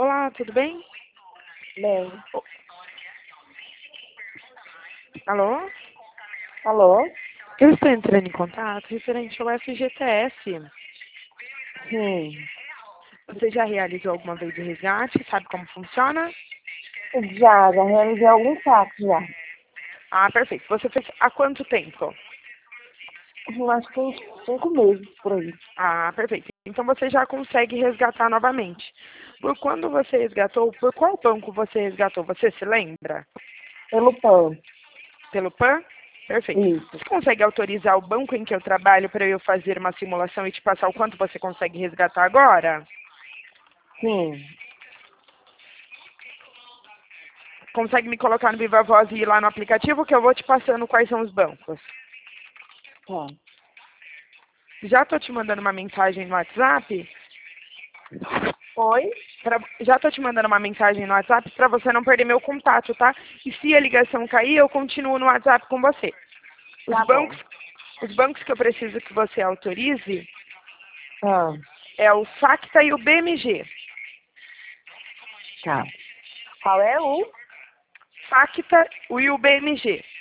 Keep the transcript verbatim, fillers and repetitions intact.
Olá, tudo bem? Bem, Alô? alô? Eu estou entrando em contato referente ao F G T S. Sim, Você já realizou alguma vez o resgate? Sabe como funciona? já, já realizei alguns saques já. Ah, perfeito. Você fez há quanto tempo? Eu acho que uns cinco meses por aí. Ah, perfeito. Então você já consegue resgatar novamente. Por quando você resgatou, por qual banco você resgatou? Você se lembra? Pelo PAN, Pelo PAN? Perfeito. isso. Você consegue autorizar o banco em que eu trabalho para eu fazer uma simulação e te passar o quanto você consegue resgatar agora? Sim, Consegue me colocar no Viva Voz e ir lá no aplicativo que eu vou te passando quais são os bancos. tá. Já tô te mandando uma mensagem no WhatsApp. Oi? Pra, já tô te mandando uma mensagem no WhatsApp para você não perder meu contato, tá? E se a ligação cair, eu continuo no WhatsApp com você. Os Tá bom. bancos, os bancos que eu preciso que você autorize Ah, é o Facta e o B M G. tá. Qual é o? Facta e o B M G.